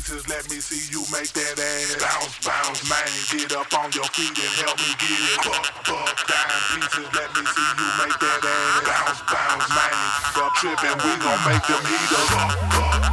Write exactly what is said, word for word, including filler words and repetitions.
pieces, let me see you make that ass bounce, bounce, man. Get up on your feet and help me get it buck, buck. Dime pieces, let me see you make that ass bounce, bounce, man. Stop tripping, we gon' make them heaters up, up.